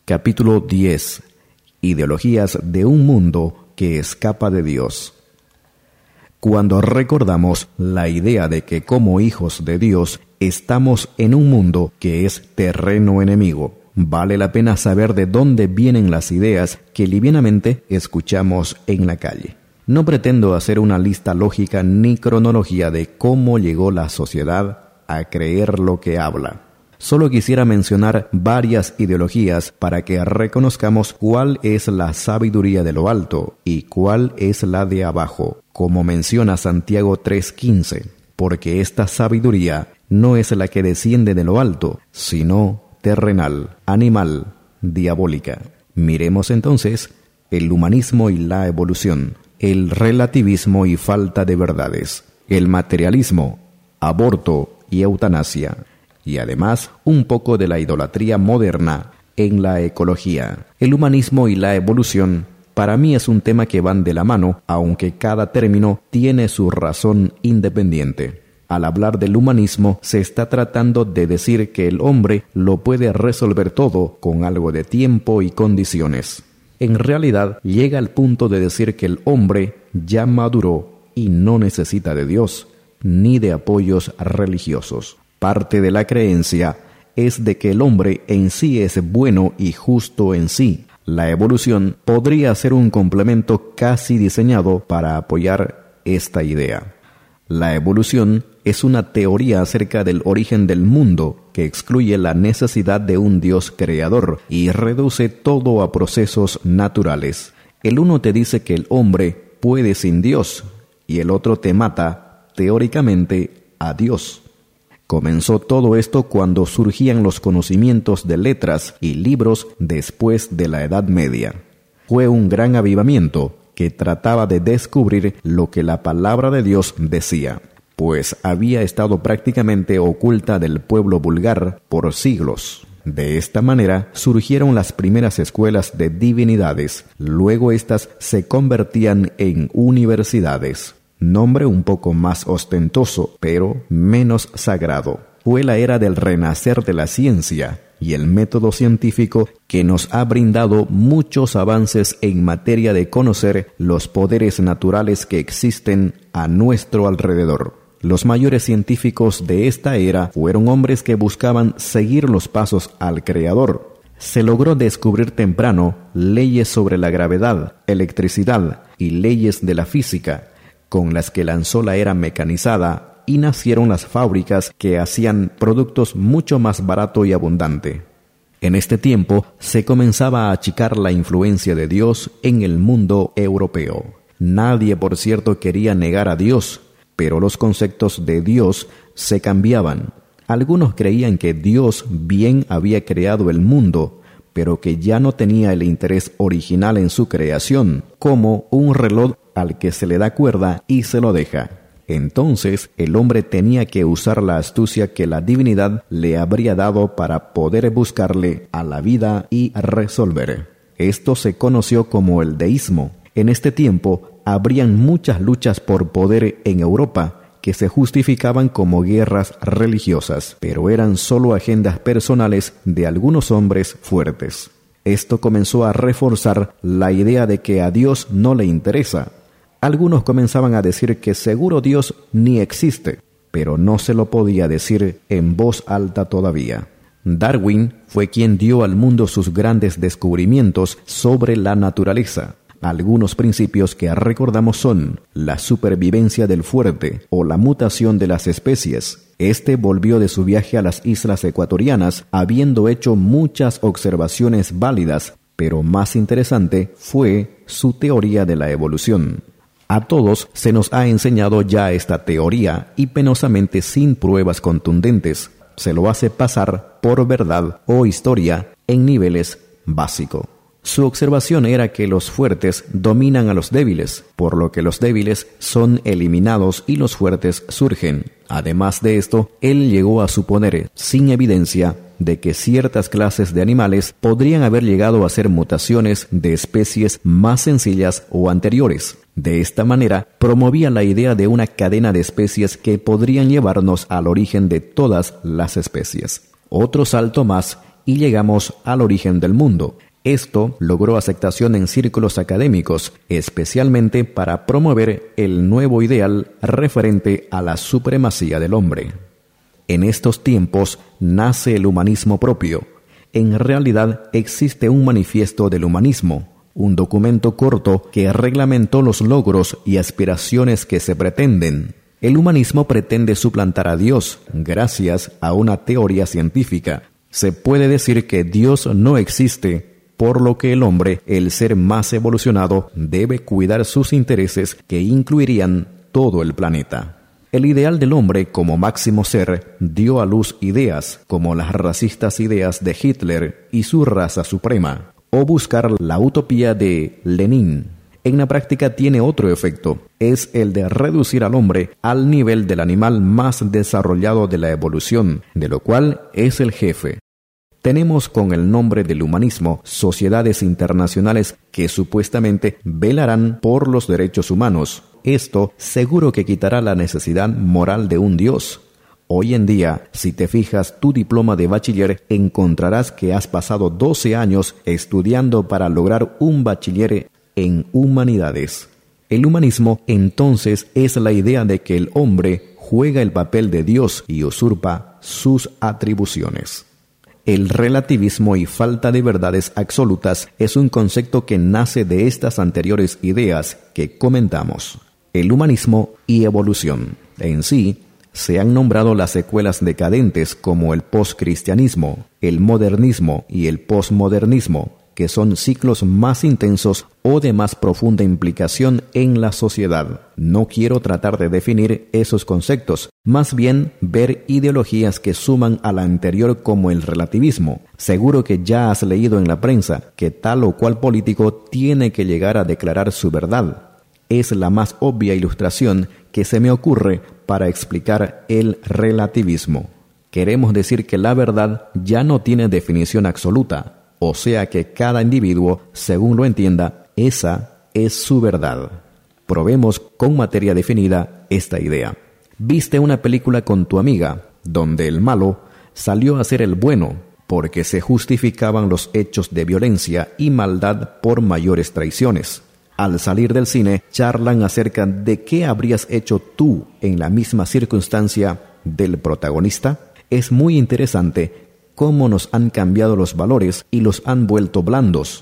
Capítulo 10. Ideologías de un mundo que escapa de Dios. Cuando recordamos la idea de que como hijos de Dios estamos en un mundo que es terreno enemigo, vale la pena saber de dónde vienen las ideas que livianamente escuchamos en la calle. No pretendo hacer una lista lógica ni cronología de cómo llegó la sociedad a creer lo que habla. Solo quisiera mencionar varias ideologías para que reconozcamos cuál es la sabiduría de lo alto y cuál es la de abajo, como menciona Santiago 3:15, porque esta sabiduría no es la que desciende de lo alto, sino terrenal, animal, diabólica. Miremos entonces el humanismo y la evolución, el relativismo y falta de verdades, el materialismo, aborto y eutanasia, y además un poco de la idolatría moderna en la ecología. El humanismo y la evolución para mí es un tema que van de la mano, aunque cada término tiene su razón independiente. Al hablar del humanismo se está tratando de decir que el hombre lo puede resolver todo con algo de tiempo y condiciones. En realidad llega al punto de decir que el hombre ya maduró y no necesita de Dios ni de apoyos religiosos. Parte de la creencia es de que el hombre en sí es bueno y justo en sí. La evolución podría ser un complemento casi diseñado para apoyar esta idea. La evolución es una teoría acerca del origen del mundo que excluye la necesidad de un Dios creador y reduce todo a procesos naturales. El uno te dice que el hombre puede sin Dios y el otro te mata, teóricamente, a Dios. Comenzó todo esto cuando surgían los conocimientos de letras y libros después de la Edad Media. Fue un gran avivamiento que trataba de descubrir lo que la palabra de Dios decía, pues había estado prácticamente oculta del pueblo vulgar por siglos. De esta manera surgieron las primeras escuelas de divinidades, luego estas se convertían en universidades. Nombre un poco más ostentoso, pero menos sagrado. Fue la era del renacer de la ciencia y el método científico que nos ha brindado muchos avances en materia de conocer los poderes naturales que existen a nuestro alrededor. Los mayores científicos de esta era fueron hombres que buscaban seguir los pasos al Creador. Se logró descubrir temprano leyes sobre la gravedad, electricidad y leyes de la física, con las que lanzó la era mecanizada y nacieron las fábricas que hacían productos mucho más barato y abundante. En este tiempo se comenzaba a achicar la influencia de Dios en el mundo europeo. Nadie, por cierto, quería negar a Dios, pero los conceptos de Dios se cambiaban. Algunos creían que Dios bien había creado el mundo, pero que ya no tenía el interés original en su creación, como un reloj al que se le da cuerda y se lo deja. Entonces el hombre tenía que usar la astucia que la divinidad le habría dado para poder buscarle a la vida y resolver. Esto se conoció como el deísmo. En este tiempo habrían muchas luchas por poder en Europa que se justificaban como guerras religiosas, pero eran solo agendas personales de algunos hombres fuertes. Esto comenzó a reforzar la idea de que a Dios no le interesa. Algunos comenzaban a decir que seguro Dios ni existe, pero no se lo podía decir en voz alta todavía. Darwin fue quien dio al mundo sus grandes descubrimientos sobre la naturaleza. Algunos principios que recordamos son la supervivencia del fuerte o la mutación de las especies. Este volvió de su viaje a las islas ecuatorianas habiendo hecho muchas observaciones válidas, pero más interesante fue su teoría de la evolución. A todos se nos ha enseñado ya esta teoría y penosamente sin pruebas contundentes. Se lo hace pasar por verdad o historia en niveles básicos. Su observación era que los fuertes dominan a los débiles, por lo que los débiles son eliminados y los fuertes surgen. Además de esto, él llegó a suponer, sin evidencia, de que ciertas clases de animales podrían haber llegado a ser mutaciones de especies más sencillas o anteriores. De esta manera, promovía la idea de una cadena de especies que podrían llevarnos al origen de todas las especies. Otro salto más y llegamos al origen del mundo. Esto logró aceptación en círculos académicos, especialmente para promover el nuevo ideal referente a la supremacía del hombre. En estos tiempos nace el humanismo propio. En realidad existe un manifiesto del humanismo, un documento corto que reglamentó los logros y aspiraciones que se pretenden. El humanismo pretende suplantar a Dios gracias a una teoría científica. Se puede decir que Dios no existe, por lo que el hombre, el ser más evolucionado, debe cuidar sus intereses que incluirían todo el planeta. El ideal del hombre como máximo ser dio a luz ideas como las racistas ideas de Hitler y su raza suprema, o buscar la utopía de Lenin. En la práctica tiene otro efecto, es el de reducir al hombre al nivel del animal más desarrollado de la evolución, de lo cual es el jefe. Tenemos con el nombre del humanismo sociedades internacionales que supuestamente velarán por los derechos humanos. Esto seguro que quitará la necesidad moral de un Dios. Hoy en día, si te fijas tu diploma de bachiller, encontrarás que has pasado 12 años estudiando para lograr un bachiller en humanidades. El humanismo, entonces, es la idea de que el hombre juega el papel de Dios y usurpa sus atribuciones. El relativismo y falta de verdades absolutas es un concepto que nace de estas anteriores ideas que comentamos. El humanismo y evolución. En sí, se han nombrado las secuelas decadentes como el postcristianismo, el modernismo y el posmodernismo, que son ciclos más intensos o de más profunda implicación en la sociedad. No quiero tratar de definir esos conceptos, más bien ver ideologías que suman a la anterior como el relativismo. Seguro que ya has leído en la prensa que tal o cual político tiene que llegar a declarar su verdad. Es la más obvia ilustración que se me ocurre para explicar el relativismo. Queremos decir que la verdad ya no tiene definición absoluta. O sea que cada individuo, según lo entienda, esa es su verdad. Probemos con materia definida esta idea. Viste una película con tu amiga, donde el malo salió a ser el bueno, porque se justificaban los hechos de violencia y maldad por mayores traiciones. Al salir del cine, charlan acerca de qué habrías hecho tú en la misma circunstancia del protagonista. Es muy interesante cómo nos han cambiado los valores y los han vuelto blandos.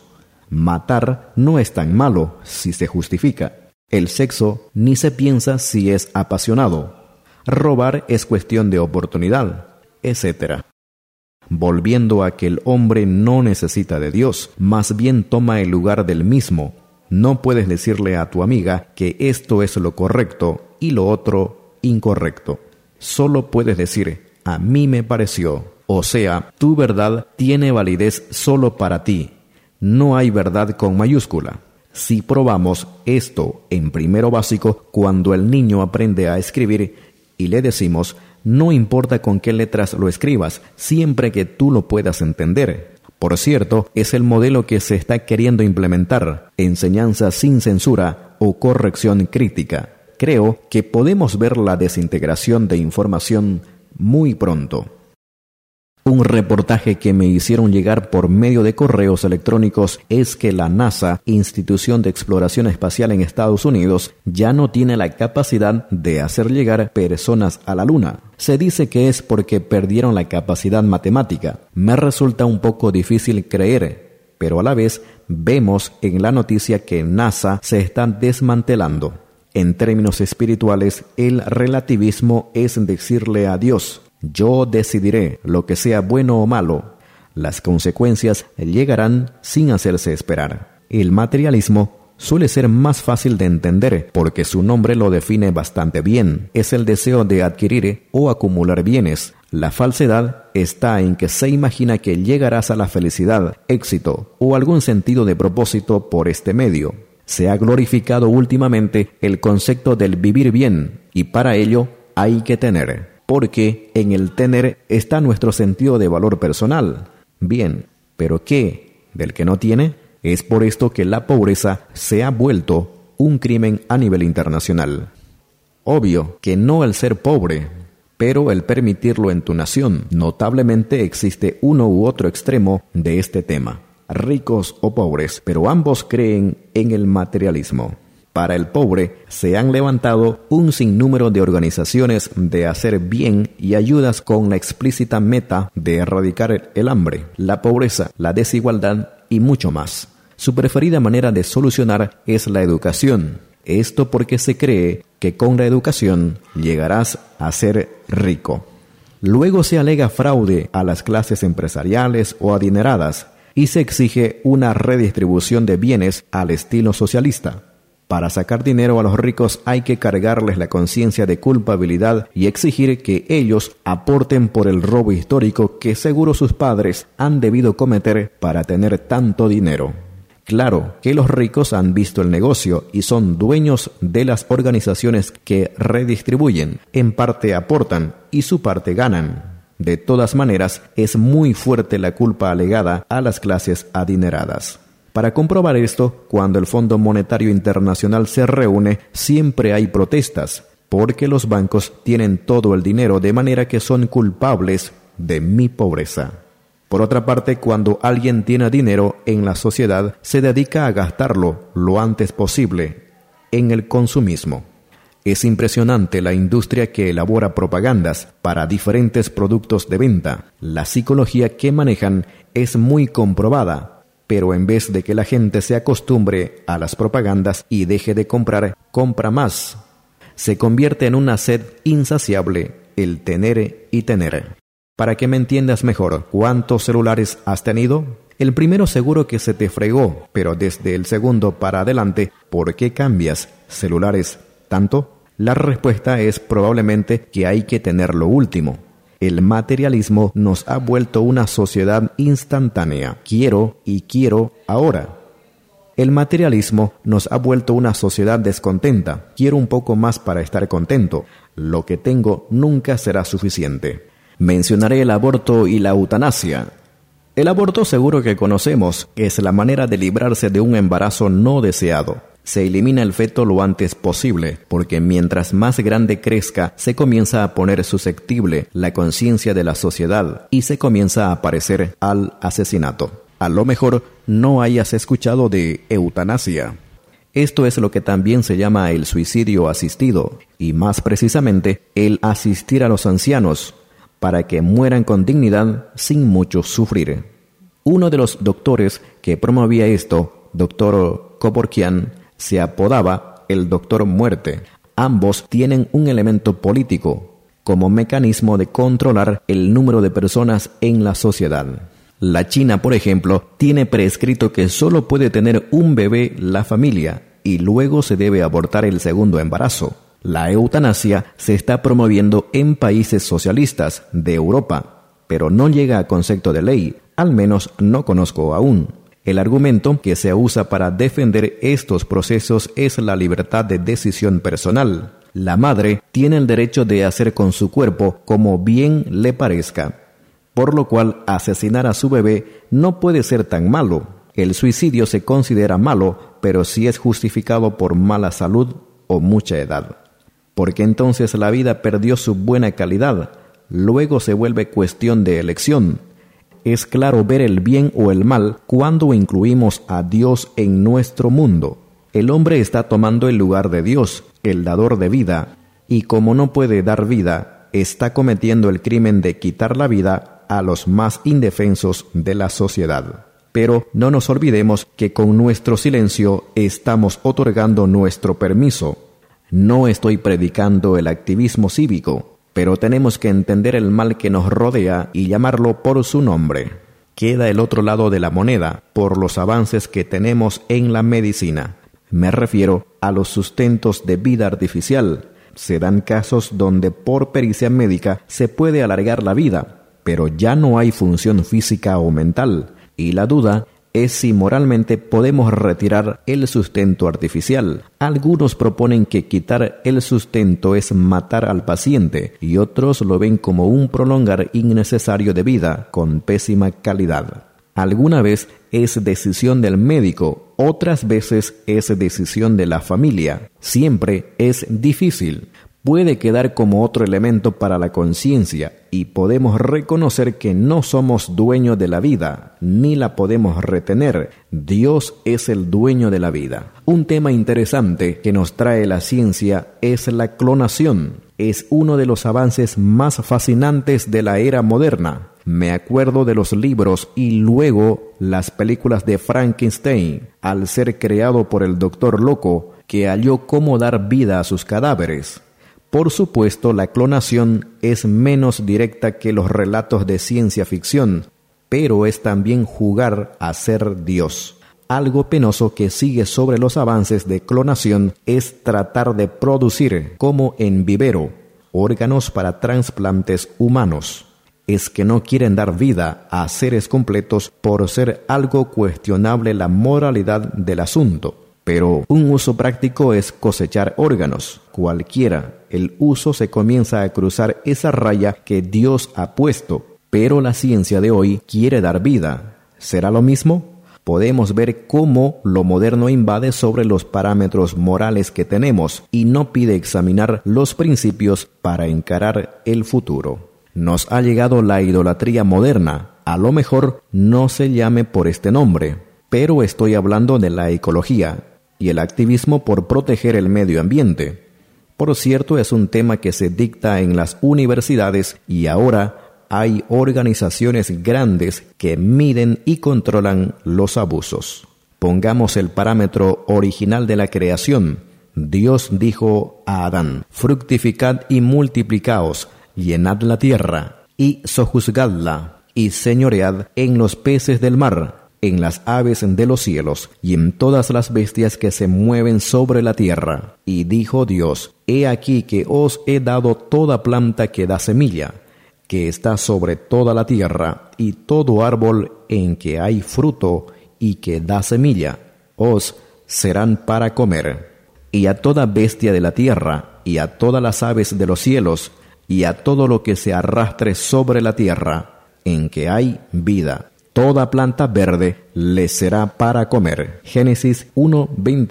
Matar no es tan malo si se justifica. El sexo ni se piensa si es apasionado. Robar es cuestión de oportunidad, etc. Volviendo a que el hombre no necesita de Dios, más bien toma el lugar del mismo. No puedes decirle a tu amiga que esto es lo correcto y lo otro incorrecto. Solo puedes decir, a mí me pareció. O sea, tu verdad tiene validez solo para ti. No hay verdad con mayúscula. Si probamos esto en primero básico, cuando el niño aprende a escribir y le decimos, no importa con qué letras lo escribas, siempre que tú lo puedas entender. Por cierto, es el modelo que se está queriendo implementar, enseñanza sin censura o corrección crítica. Creo que podemos ver la desintegración de información muy pronto. Un reportaje que me hicieron llegar por medio de correos electrónicos es que la NASA, Institución de Exploración Espacial en Estados Unidos, ya no tiene la capacidad de hacer llegar personas a la Luna. Se dice que es porque perdieron la capacidad matemática. Me resulta un poco difícil creer, pero a la vez vemos en la noticia que NASA se está desmantelando. En términos espirituales, el relativismo es decirle a Dios: yo decidiré lo que sea bueno o malo. Las consecuencias llegarán sin hacerse esperar. El materialismo suele ser más fácil de entender porque su nombre lo define bastante bien. Es el deseo de adquirir o acumular bienes. La falsedad está en que se imagina que llegarás a la felicidad, éxito o algún sentido de propósito por este medio. Se ha glorificado últimamente el concepto del vivir bien y para ello hay que tener. Porque en el tener está nuestro sentido de valor personal. Bien, ¿pero qué? ¿Del que no tiene? Es por esto que la pobreza se ha vuelto un crimen a nivel internacional. Obvio que no el ser pobre, pero el permitirlo en tu nación. Notablemente existe uno u otro extremo de este tema, ricos o pobres, pero ambos creen en el materialismo. Para el pobre se han levantado un sinnúmero de organizaciones de hacer bien y ayudas con la explícita meta de erradicar el hambre, la pobreza, la desigualdad y mucho más. Su preferida manera de solucionar es la educación. Esto porque se cree que con la educación llegarás a ser rico. Luego se alega fraude a las clases empresariales o adineradas y se exige una redistribución de bienes al estilo socialista. Para sacar dinero a los ricos hay que cargarles la conciencia de culpabilidad y exigir que ellos aporten por el robo histórico que seguro sus padres han debido cometer para tener tanto dinero. Claro que los ricos han visto el negocio y son dueños de las organizaciones que redistribuyen, en parte aportan y su parte ganan. De todas maneras, es muy fuerte la culpa alegada a las clases adineradas. Para comprobar esto, cuando el Fondo Monetario Internacional se reúne, siempre hay protestas, porque los bancos tienen todo el dinero de manera que son culpables de mi pobreza. Por otra parte, cuando alguien tiene dinero en la sociedad, se dedica a gastarlo lo antes posible en el consumismo. Es impresionante la industria que elabora propagandas para diferentes productos de venta. La psicología que manejan es muy comprobada. Pero en vez de que la gente se acostumbre a las propagandas y deje de comprar, compra más. Se convierte en una sed insaciable el tener y tener. Para que me entiendas mejor, ¿cuántos celulares has tenido? El primero seguro que se te fregó, pero desde el segundo para adelante, ¿por qué cambias celulares tanto? La respuesta es probablemente que hay que tener lo último. El materialismo nos ha vuelto una sociedad instantánea. Quiero y quiero ahora. El materialismo nos ha vuelto una sociedad descontenta. Quiero un poco más para estar contento. Lo que tengo nunca será suficiente. Mencionaré el aborto y la eutanasia. El aborto seguro que conocemos, es la manera de librarse de un embarazo no deseado. Se elimina el feto lo antes posible, porque mientras más grande crezca, se comienza a poner susceptible la conciencia de la sociedad y se comienza a parecer al asesinato. A lo mejor no hayas escuchado de eutanasia. Esto es lo que también se llama el suicidio asistido, y más precisamente el asistir a los ancianos, para que mueran con dignidad sin mucho sufrir. Uno de los doctores que promovía esto, Dr. Kevorkian, se apodaba el Doctor Muerte. Ambos tienen un elemento político como mecanismo de controlar el número de personas en la sociedad. La China, por ejemplo, tiene prescrito que solo puede tener un bebé la familia y luego se debe abortar el segundo embarazo. La eutanasia se está promoviendo en países socialistas de Europa, pero no llega a concepto de ley, al menos no conozco aún. El argumento que se usa para defender estos procesos es la libertad de decisión personal. La madre tiene el derecho de hacer con su cuerpo como bien le parezca, por lo cual asesinar a su bebé no puede ser tan malo. El suicidio se considera malo, pero si es justificado por mala salud o mucha edad, porque entonces la vida perdió su buena calidad. Luego se vuelve cuestión de elección. Es claro ver el bien o el mal cuando incluimos a Dios en nuestro mundo. El hombre está tomando el lugar de Dios, el dador de vida, y como no puede dar vida, está cometiendo el crimen de quitar la vida a los más indefensos de la sociedad. Pero no nos olvidemos que con nuestro silencio estamos otorgando nuestro permiso. No estoy predicando el activismo cívico, pero tenemos que entender el mal que nos rodea y llamarlo por su nombre. Queda el otro lado de la moneda por los avances que tenemos en la medicina. Me refiero a los sustentos de vida artificial. Se dan casos donde por pericia médica se puede alargar la vida, pero ya no hay función física o mental, y la duda es si moralmente podemos retirar el sustento artificial. Algunos proponen que quitar el sustento es matar al paciente y otros lo ven como un prolongar innecesario de vida con pésima calidad. Alguna vez es decisión del médico, otras veces es decisión de la familia. Siempre es difícil. puede quedar como otro elemento para la conciencia y podemos reconocer que no somos dueños de la vida, ni la podemos retener. Dios es el dueño de la vida. Un tema interesante que nos trae la ciencia es la clonación. Es uno de los avances más fascinantes de la era moderna. Me acuerdo de los libros y luego las películas de Frankenstein, al ser creado por el doctor loco, que halló cómo dar vida a sus cadáveres. Por supuesto, la clonación es menos directa que los relatos de ciencia ficción, pero es también jugar a ser Dios. Algo penoso que sigue sobre los avances de clonación es tratar de producir, como en vivero, órganos para trasplantes humanos. Es que no quieren dar vida a seres completos por ser algo cuestionable la moralidad del asunto. Pero un uso práctico es cosechar órganos, cualquiera. El uso se comienza a cruzar esa raya que Dios ha puesto, pero la ciencia de hoy quiere dar vida. ¿Será lo mismo? Podemos ver cómo lo moderno invade sobre los parámetros morales que tenemos y no pide examinar los principios para encarar el futuro. Nos ha llegado la idolatría moderna. A lo mejor no se llame por este nombre, pero estoy hablando de la ecología y el activismo por proteger el medio ambiente. Por cierto, es un tema que se dicta en las universidades y ahora hay organizaciones grandes que miden y controlan los abusos. Pongamos el parámetro original de la creación. Dios dijo a Adán: fructificad y multiplicaos, llenad la tierra y sojuzgadla, y señoread en los peces del mar, en las aves de los cielos, y en todas las bestias que se mueven sobre la tierra. Y dijo Dios: he aquí que os he dado toda planta que da semilla, que está sobre toda la tierra, y todo árbol en que hay fruto y que da semilla, os serán para comer. Y a toda bestia de la tierra, y a todas las aves de los cielos, y a todo lo que se arrastre sobre la tierra, en que hay vida, toda planta verde les será para comer. Génesis 1,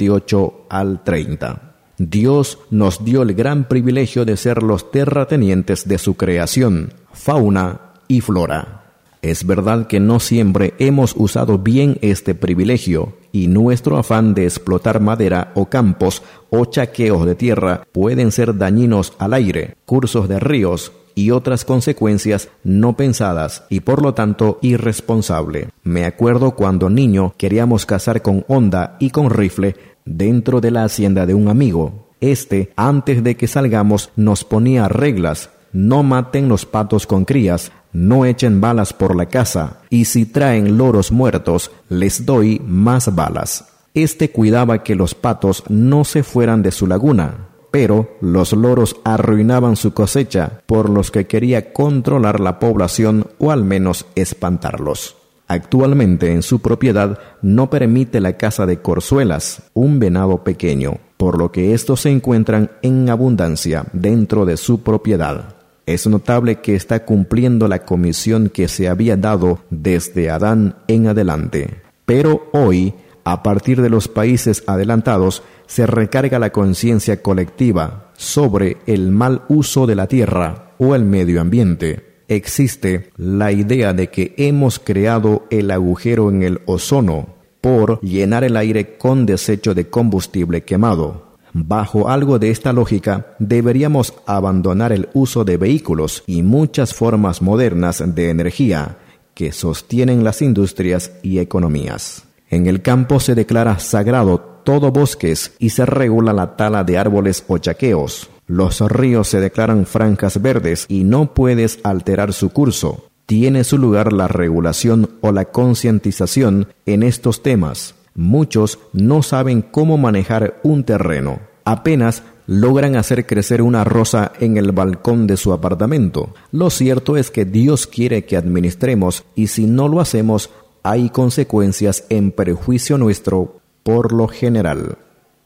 28 al 30. Dios nos dio el gran privilegio de ser los terratenientes de su creación, fauna y flora. Es verdad que no siempre hemos usado bien este privilegio, y nuestro afán de explotar madera o campos o chaqueos de tierra pueden ser dañinos al aire, cursos de ríos y otras consecuencias no pensadas y por lo tanto irresponsable. Me acuerdo cuando niño queríamos cazar con honda y con rifle dentro de la hacienda de un amigo. Antes de que salgamos, nos ponía reglas: no maten los patos con crías, no echen balas por la casa, y si traen loros muertos, les doy más balas. Cuidaba que los patos no se fueran de su laguna, pero los loros arruinaban su cosecha, por los que quería controlar la población o al menos espantarlos. Actualmente en su propiedad no permite la caza de corzuelas, un venado pequeño, por lo que estos se encuentran en abundancia dentro de su propiedad. Es notable que está cumpliendo la comisión que se había dado desde Adán en adelante. Pero hoy, a partir de los países adelantados, se recarga la conciencia colectiva sobre el mal uso de la tierra o el medio ambiente. Existe la idea de que hemos creado el agujero en el ozono por llenar el aire con desecho de combustible quemado. Bajo algo de esta lógica, deberíamos abandonar el uso de vehículos y muchas formas modernas de energía que sostienen las industrias y economías. En el campo se declara sagrado todo bosques y se regula la tala de árboles o chaqueos. Los ríos se declaran franjas verdes y no puedes alterar su curso. Tiene su lugar la regulación o la concientización en estos temas. Muchos no saben cómo manejar un terreno. Apenas logran hacer crecer una rosa en el balcón de su apartamento. Lo cierto es que Dios quiere que administremos y si no lo hacemos, hay consecuencias en perjuicio nuestro por lo general.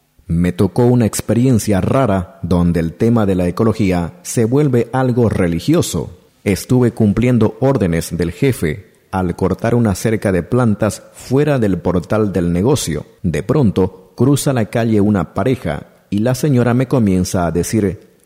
Me tocó una experiencia rara donde el tema de la ecología se vuelve algo religioso. Estuve cumpliendo órdenes del jefe al cortar una cerca de plantas fuera del portal del negocio. De pronto, cruza la calle una pareja y la señora me comienza a decir: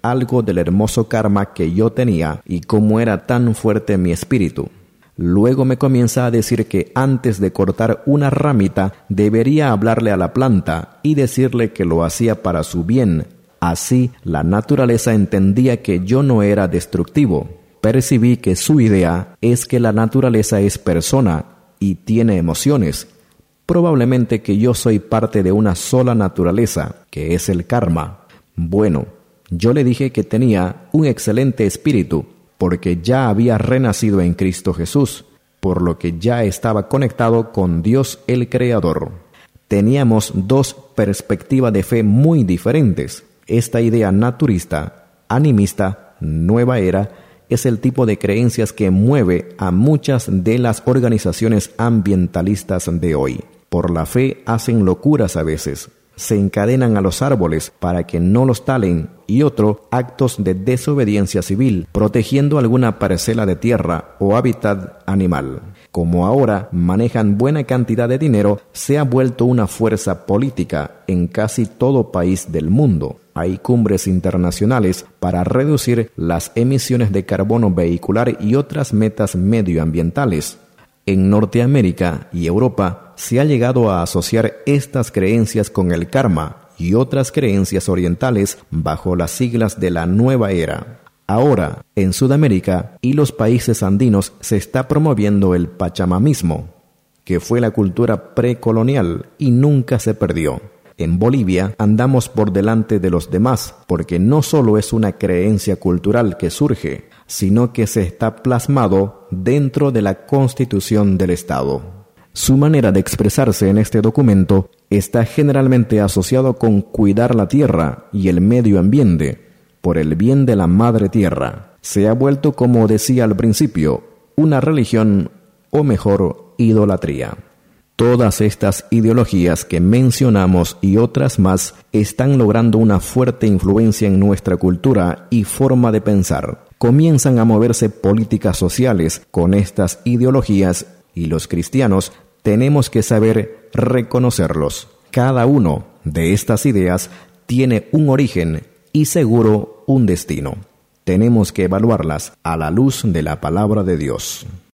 algo del hermoso karma que yo tenía y cómo era tan fuerte mi espíritu. Luego me comienza a decir que antes de cortar una ramita debería hablarle a la planta y decirle que lo hacía para su bien. Así la naturaleza entendía que yo no era destructivo. Percibí que su idea es que la naturaleza es persona y tiene emociones. Probablemente que yo soy parte de una sola naturaleza, que es el karma. Bueno, yo le dije que tenía un excelente espíritu, porque ya había renacido en Cristo Jesús, por lo que ya estaba conectado con Dios el Creador. Teníamos dos perspectivas de fe muy diferentes. Esta idea naturista, animista, nueva era, es el tipo de creencias que mueve a muchas de las organizaciones ambientalistas de hoy. Por la fe hacen locuras a veces. Se encadenan a los árboles para que no los talen y actos de desobediencia civil, protegiendo alguna parcela de tierra o hábitat animal. Como ahora manejan buena cantidad de dinero, se ha vuelto una fuerza política en casi todo país del mundo. Hay cumbres internacionales para reducir las emisiones de carbono vehicular y otras metas medioambientales. En Norteamérica y Europa se ha llegado a asociar estas creencias con el karma y otras creencias orientales bajo las siglas de la nueva era. Ahora, en Sudamérica y los países andinos se está promoviendo el pachamamismo, que fue la cultura precolonial y nunca se perdió. En Bolivia andamos por delante de los demás porque no solo es una creencia cultural que surge, sino que se está plasmado dentro de la Constitución del Estado. Su manera de expresarse en este documento está generalmente asociado con cuidar la tierra y el medio ambiente, por el bien de la madre tierra. Se ha vuelto, como decía al principio, una religión, o mejor, idolatría. Todas estas ideologías que mencionamos y otras más están logrando una fuerte influencia en nuestra cultura y forma de pensar. Comienzan a moverse políticas sociales con estas ideologías y los cristianos tenemos que saber reconocerlos. Cada uno de estas ideas tiene un origen y seguro un destino. Tenemos que evaluarlas a la luz de la palabra de Dios.